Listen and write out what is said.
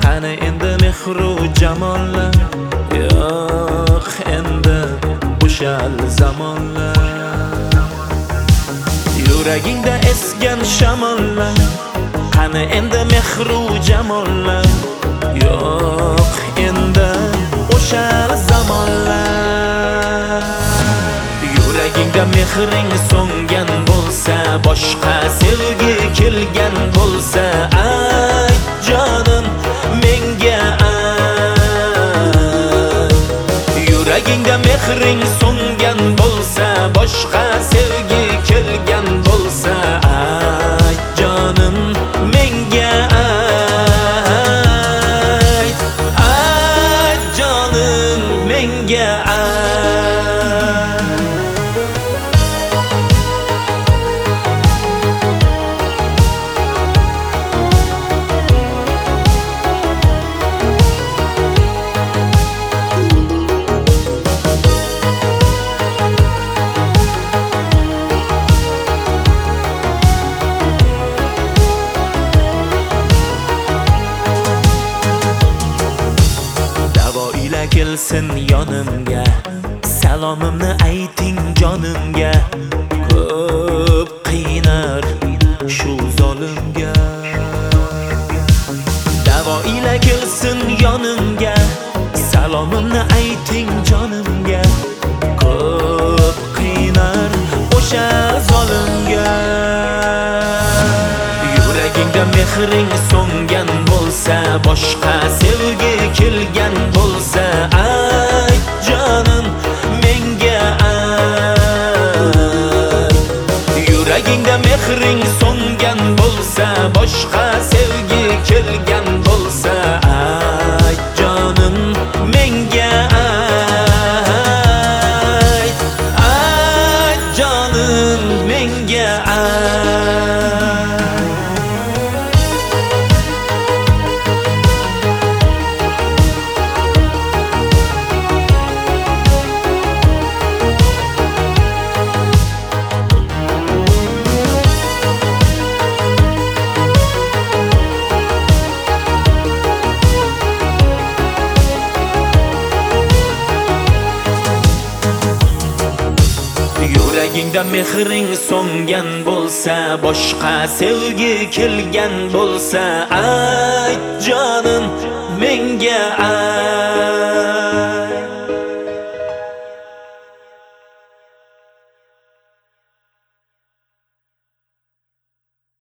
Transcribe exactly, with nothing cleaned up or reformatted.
qani endi mehru jamollar, yo'q endi o'shal zamonlar. Yuragingda esgan shamollar, qani endi mehru jamollar, yo'q endi o'shal zamonlar. Yuragingda mehring so'ngan bo'lsa, boshqa sevgi kelgan bo'lsa, ay jonim menga ay. Yuragingda mehring so'ngan bo'lsa, boshqa sevgi kelgan bo'lsa, ay jonim menga ay. Ay jonim menga ay. Kelsin yonimga, salomimni ayting jonimga. Ko'p qiynar shu zolimga. Davo ila kelsin yonimga, salomimni ayting jonimga. Ko'p qiynar o'sha zolimga. Yuragingda mehring so'ngan bo'lsa, boshqa sevgi kelgan bo'lsa, ay jonim menga ay. Yuragingda mehring so'ngan bo'lsa, boshqa sevgi kelgan bo'lsa, ay jonim menga ay. Ay jonim menga ay. Yuragingda mehring so'ngan bo'lsa, boshqa sevgi kelgan bo'lsa, ay jonim menga ay.